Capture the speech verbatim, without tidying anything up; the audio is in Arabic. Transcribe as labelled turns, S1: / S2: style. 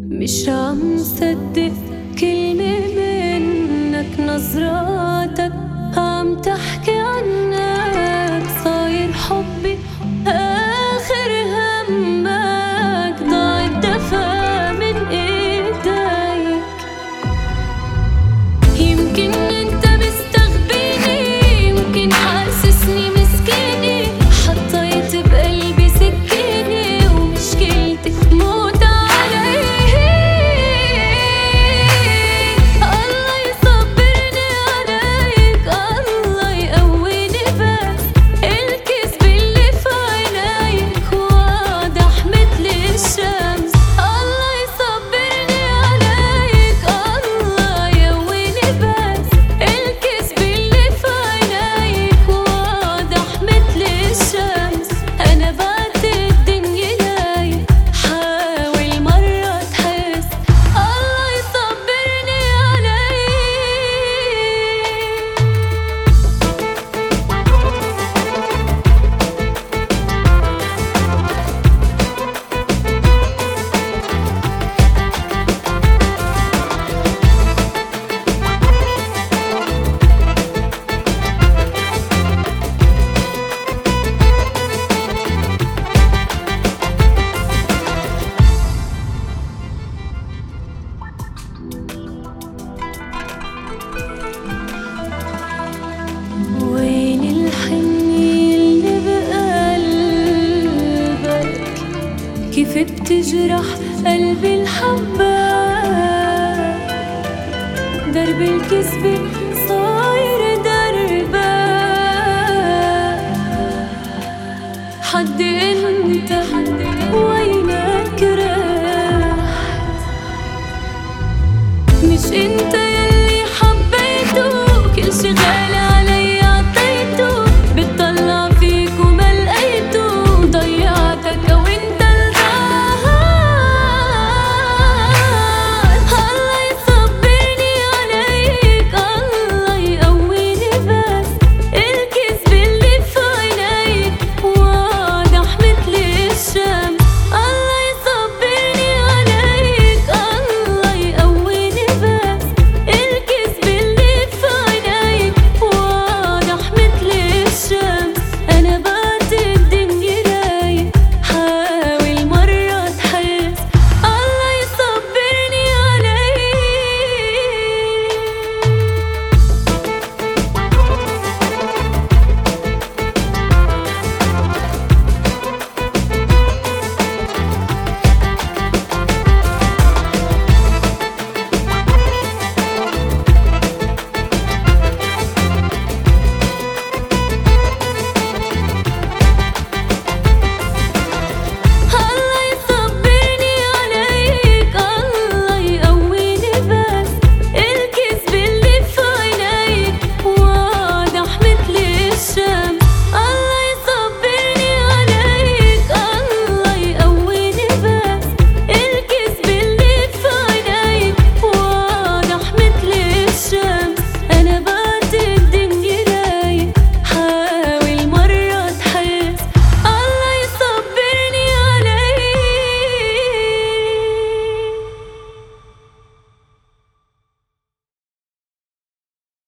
S1: مش عم صدق كلمة منك، نظراتك عم تحكي عنك. صاير حبي آخر همك، ضاع الدفا من ايديك. يمكن انت مستغبيني، يمكن حاسسني مسكيني، حطيت بقلبي سكينة ومشكلتي موت علي. الله يصبرني عليك، الله يقويني، بس الكذب اللي في عينيك واضح مثل الشمس. الله يصبرني عليك، الله يقويني، بس الكذب اللي في عينيك واضح مثل الشمس. أنا بعت الدنيا لايق، حاول مرة تحس. الله يصبرني عليك. وين الحنية اللي بقلبك؟ كيف بتجرح قلبي الحباك؟ درب الكذب صاير دربك. حد انت وينك رحت؟ مش انت